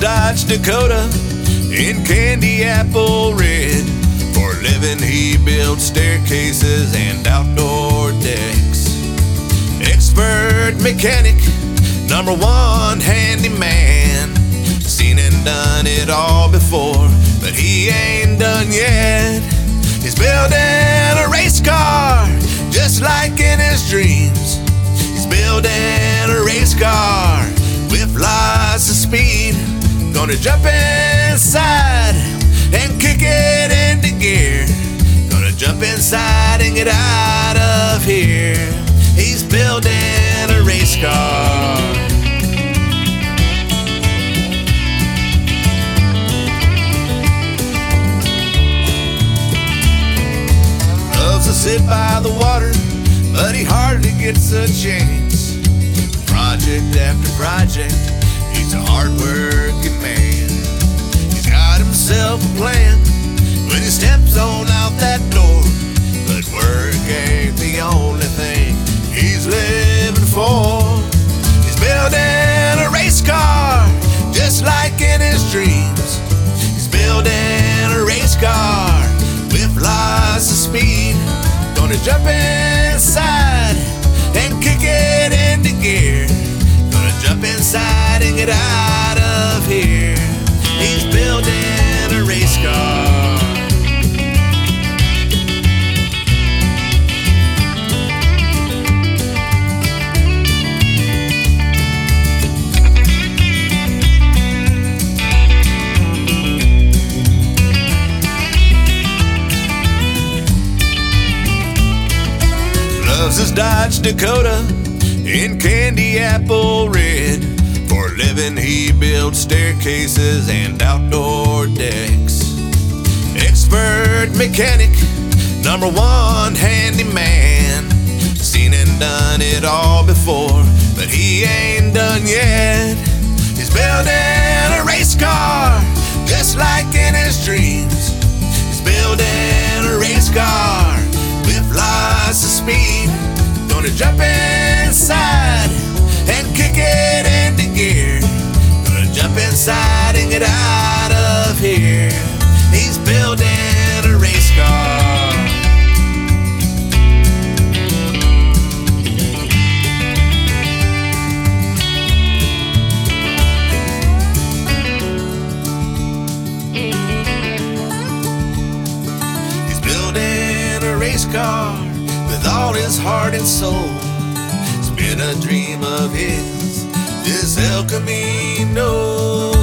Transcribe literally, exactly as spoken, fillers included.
Dodge Dakota in candy apple red. For a living he builds staircases and outdoor decks. Expert mechanic, number one handyman. Seen and done it all before, but he ain't done yet. He's building a race car, just like in his dreams. He's building a race car with lots of speed. Gonna jump inside and kick it into gear. Gonna jump inside and get out of here. He's building a race car. Loves to sit by the water, but he hardly gets a chance. Project after project, he's a hard-working man. He's got himself a plan when he steps on out that door. But work ain't the only thing he's living for. He's building a race car, just like in his dreams. He's building a race car with lots of speed. Gonna jump inside and kick it into gear. Gonna jump inside and get out of here. He's building a race car. Loves his Dodge Dakota in candy apple red. For a living he builds staircases and outdoor decks. Expert mechanic, number one handyman. Seen and done it all before, but he ain't done yet. He's building a race car, just like in his dreams. He's building a race car with lots of speed. Gonna jump inside and kick it into gear. Gonna jump inside and get out of here. He's building a race car. He's building a race car with all his heart and soul. It's been a dream of his, this El Camino.